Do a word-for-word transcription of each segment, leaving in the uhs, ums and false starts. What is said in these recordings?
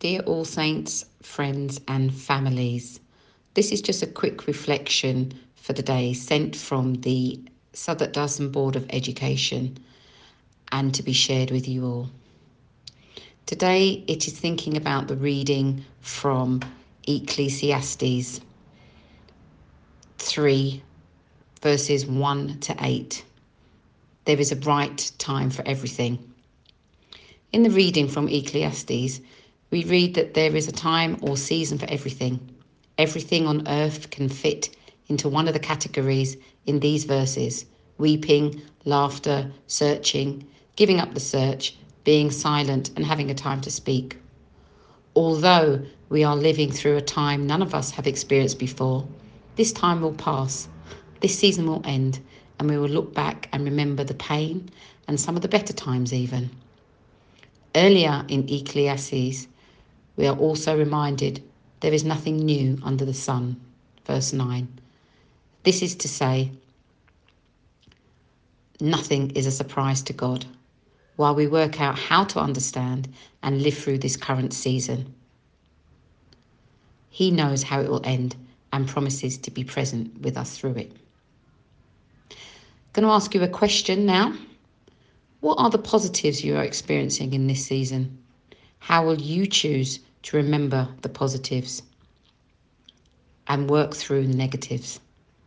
Dear All Saints, friends and families, this is just a quick reflection for the day sent from the Southwark Dawson Board of Education and to be shared with you all. Today it is thinking about the reading from Ecclesiastes three, verses one to eight. There is a right time for everything. In the reading from Ecclesiastes, we read that there is a time or season for everything. Everything on earth can fit into one of the categories in these verses: weeping, laughter, searching, giving up the search, being silent, and having a time to speak. Although we are living through a time none of us have experienced before, this time will pass, this season will end, and we will look back and remember the pain and some of the better times even. Earlier in Ecclesiastes, we are also reminded there is nothing new under the sun. Verse nine. This is to say, nothing is a surprise to God while we work out how to understand and live through this current season. He knows how it will end and promises to be present with us through it. I'm going to ask you a question now. What are the positives you are experiencing in this season? How will you choose to remember the positives and work through the negatives?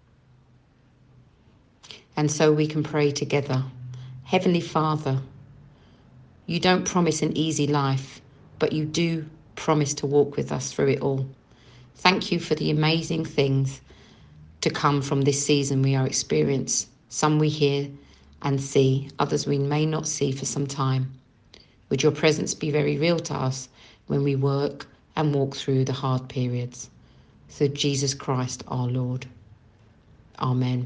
And so we can pray together. Heavenly Father, you don't promise an easy life, but you do promise to walk with us through it all. Thank you for the amazing things to come from this season we are experiencing. Some we hear and see, others we may not see for some time. Would your presence be very real to us when we work and walk through the hard periods? Through Jesus Christ our Lord. Amen.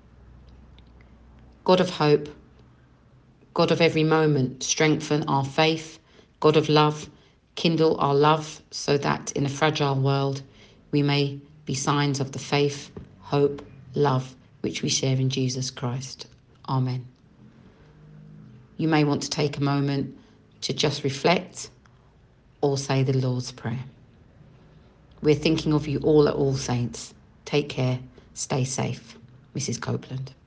God of hope, God of every moment, strengthen our faith. God of love, kindle our love so that in a fragile world we may be signs of the faith, hope, love which we share in Jesus Christ. Amen. You may want to take a moment to just reflect or say the Lord's Prayer. We're thinking of you all at All Saints. Take care. Stay safe. Missus Copeland.